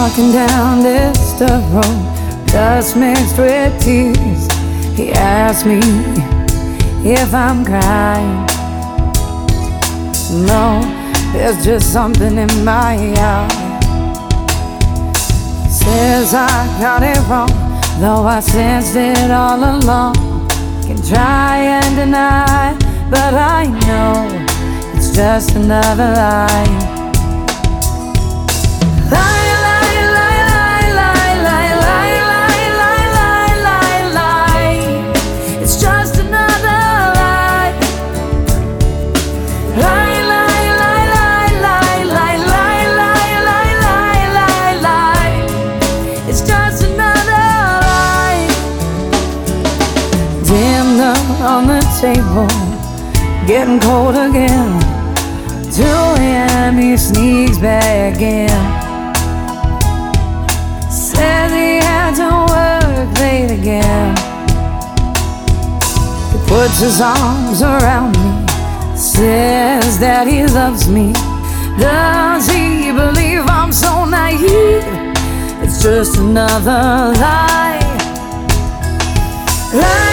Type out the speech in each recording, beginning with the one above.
walking down this dirt road, dust mixed with tears. He asked me if I'm crying. No, there's just something in my eye. Says I got it wrong, though I sensed it all along. Can try and deny, but I know it's just another lie. On the table, getting cold again. 2 a.m. he sneaks back in. Says he had to work late again. He puts his arms around me, says that he loves me. Does he believe I'm so naive? It's just another lie. Lie.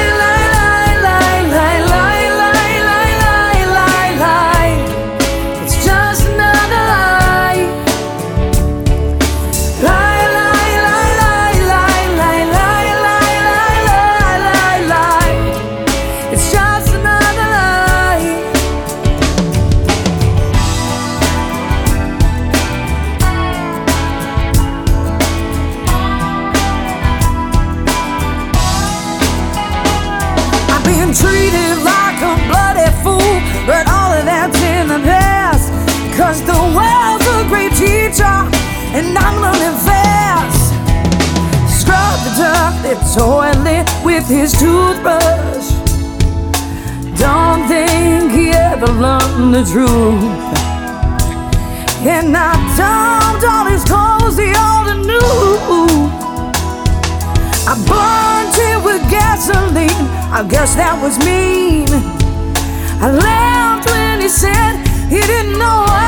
Been treated like a bloody fool, but all of that's in the past. 'Cause the world's a great teacher, and I'm learning fast. Scrub the dirty toilet with his toothbrush. Don't think he ever learned the truth. And I dumped all his clothes he oughta knew. I burned him with gasoline, I guess that was mean. I laughed when he said he didn't know